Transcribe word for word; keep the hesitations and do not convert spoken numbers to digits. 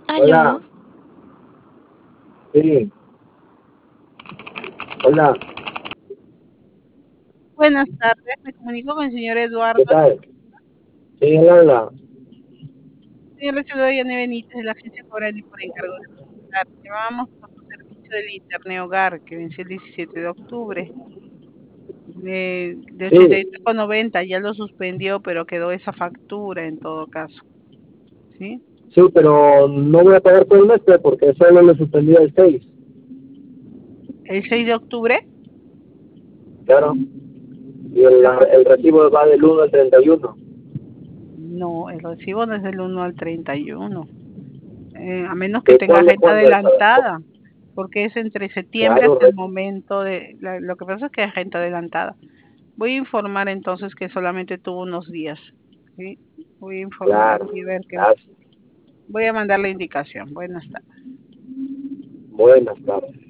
Aló, Hola, sí, hola, Buenas tardes, me comunico con el señor Eduardo. ¿qué tal? Sí, él habla. Señor recibido Yanni Benítez de la agencia Corani por encargo de preguntar. Llevábamos por su servicio del Internet Hogar que venció el diecisiete de octubre. De, de ochenta y Sí, tres con noventa ya lo suspendió, pero quedó esa factura en todo caso. ¿Sí? sí, pero no voy a pagar por el mes pues, porque solo le suspendí el seis, ¿El seis de octubre? claro. Y el, Pero el recibo va del uno al treinta y uno. no, el recibo no es del uno al treinta y uno. Eh, a menos que ¿De tenga cuándo, renta cuándo es? adelantada, porque es entre septiembre Claro, hasta el re- momento de... la- lo que pasa es que es renta adelantada. Voy a informar entonces que solamente tuvo unos días. ¿Sí? Voy a informar claro, aquí, ver qué. gracias. Voy a mandar la indicación. Buenas tardes. Buenas tardes.